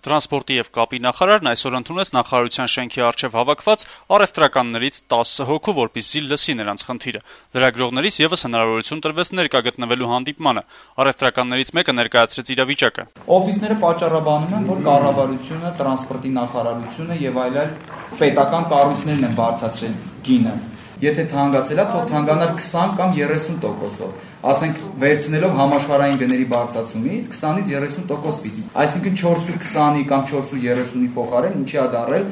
Տրանսպորտի եւ կապի նախարարն այսօր ընդունեց նախարարության շենքի առջեւ հավաքված առևտրականներից 10 հոգու, որպեսզի լսի նրանց խնդիրը։ Լրագրողներից եւս հնարավորություն տրվեց ներկա գտնվելու հանդիպմանը։ Առևտրականներից մեկը ներկայացրեց իրավիճակը։ Օֆիսները պատճառաբանում են, որ կառավարությունը, տրանսպորտի նախարարությունը եւ այլ պետական կառույցներն են բարձրացրել գինը։ Եթե թանկացել է, թող թանկանար 20 կամ 30%-ով։ Ասենք վերցնելով համաշխարհային գների բարձրացումից 20-ից 30% պիտի։ Այսինքն 4.20-ի կամ 4.30-ի փոխարեն ինչի է դառել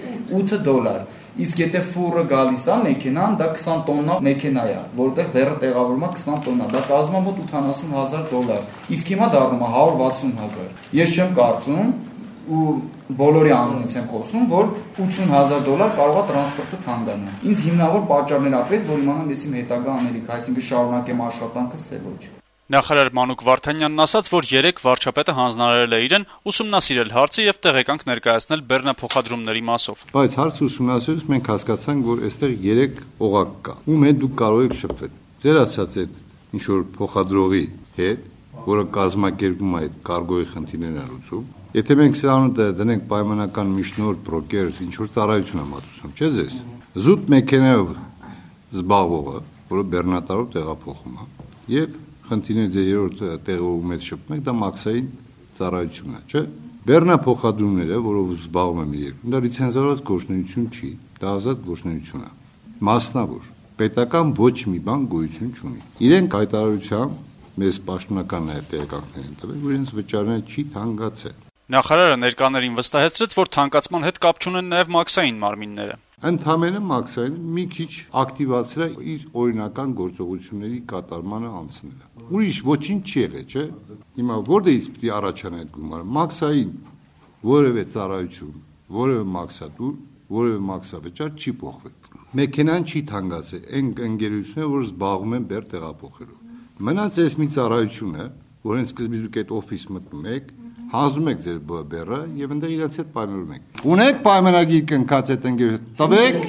$8։ Իսկ եթե ֆուրը գալիս է մեքենան, դա 20 տոննա մեքենա է, որտեղ բեռը տեղավորվում է 20 տոննա, դա կազմում է մոտ $80,000։ Իսկ հիմա դառնում է 160,000։ Ես չեմ կարծում ու բոլորի անունից եմ խոսում, որ $80,000 կարող է տրանսպորտը թանկանա։ Ինձ հիմնավոր պատճառներ ա պետք, որ իմանամ ես իմ հետագա անելիքը, այսինքն շարունակեմ աշխատանքս թե ոչ։ Նախարար Մանուկ Վարդանյանն ասաց, որ 3 վարչապետը հանձնարարել է իրեն ուսումնասիրել հարցը եւ տեղեկանք ներկայացնել բեռնափոխադրումների մասով։ Բայց հարցը ուսումնասիրելուց մենք հասկացանք, որ այստեղ 3 օղակ կա, ում հետ դուք կարող եք շփվել։ Ձեր ասած այդ ինչ որ փոխադրողի հետ, որը կազմակերպում է այդ կարգոյի խնդիրները լուծում։ Եթե մենք սրանուտը դնենք պայմանական միջնորդ բրոկեր, ինչ որ ծառայություն է մատուցում, չէ՞ ձեզ։ Զուտ մեքենայով զբաղվողը, որը բեռնատարով տեղափոխում է, եւ խնդիրները ձեր երրորդ տեղում հետ շփվում եք, դա մաքսային ծառայությունն է, չէ՞։ Բեռնափոխադրումները, որով զբաղվում եմ երկրում, դա լիցենզավորված գործունեություն չի, դա ազատ գործունեություն է։ Մասնավոր, պետական ոչ մի բան գոյություն չունի։ Իրենք հայտարարությամբ մեզ պաշտոնական նաև տեղեկանքներ են տվել, որ իրենց վճարները չի թանկացել։ Նախարարը ներկաներին վստահեցրեց, որ թանկացման հետ կապ չունեն նաև մաքսային մարմինները։ Ընդհանրապես մաքսային մի քիչ ակտիվացրել է իր օրինական գործողությունների կատարմանը անցնելը։ Ուրիշ ոչինչ չի եղել, չէ՞։ Հիմա որտեղից պիտի առաջանա այդ գումարը։ Մաքսային որևէ ծառայություն, որևէ մաքսատուր, որևէ մաքսավճար չի փոխվել։ Մեքենան չի թանկացել, այն ընկերությունները, որ զբաղվում են բեռ տեղափոխելով։ Մնաց այս մի ծառայությունը, որին սկզբից դուք այդ օֆիս մտնում եք, հանձնում եք ձեր բեռը եւ այնտեղ իրաց հետ պայմանավորում եք։ Ունեք պայմանագիր կնքած այդ ընկերությունը, տվեք։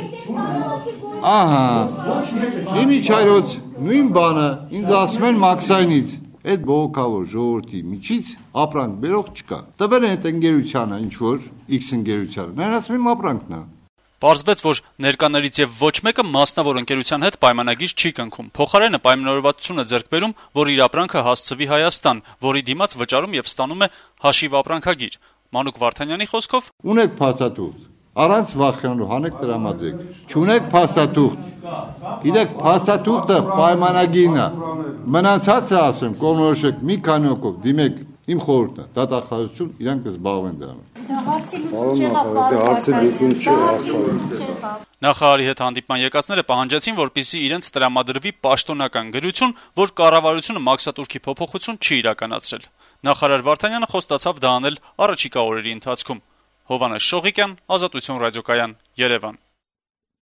Ահա։ Իմիջայրոց նույն բանը ինձ ասում են մաքսայինից։ Այդ բողոքավոր ժողովրդի միջից ապրանք բերող չկա։ Տվել են այդ ընկերությանը, ինչ որ X ընկերությանը։ Նրան ասում են ապրանքն է։ Պարզվեց, որ ներկաներից եւ ոչ մեկը մասնավոր ընկերության հետ պայմանագիր չի կնքում։ Փոխարենը պայմանավորվածություն է ձեռք բերում, որ իր ապրանքը հասցվի Հայաստան, որի դիմաց վճարում եւ ստանում է հաշիվ ապրանքագիր։ Մանուկ Վարդանյանի խոսքով. Ունեք փաստաթուղթ, առանց վախենալու հանեք տրամադրեք։ Չունեք փաստաթուղթ։ Գիտեք, փաստաթուղթը պայմանագիրն է։ Մնացածը ասեմ, կողմնորոշեք մի քանի հոգով դիմեք իմ խորհուրդն է, դատախազություն իրանք կզբաղվեն դրանով։ Նախարարի հետ հանդիպման եկածները պահանջեցին, որպեսզի իրենց տրամադրվի պաշտոնական գրություն, որ կառավարությունը մաքսատուրքի փոփոխություն չի իրականացրել։ Նախարար Վարդանյանը խոստացավ դա անել առաջիկա օրերի ընթացքում։ Հովհաննես Շողիկյան, Ազատություն ռադիոկայան, Երևան։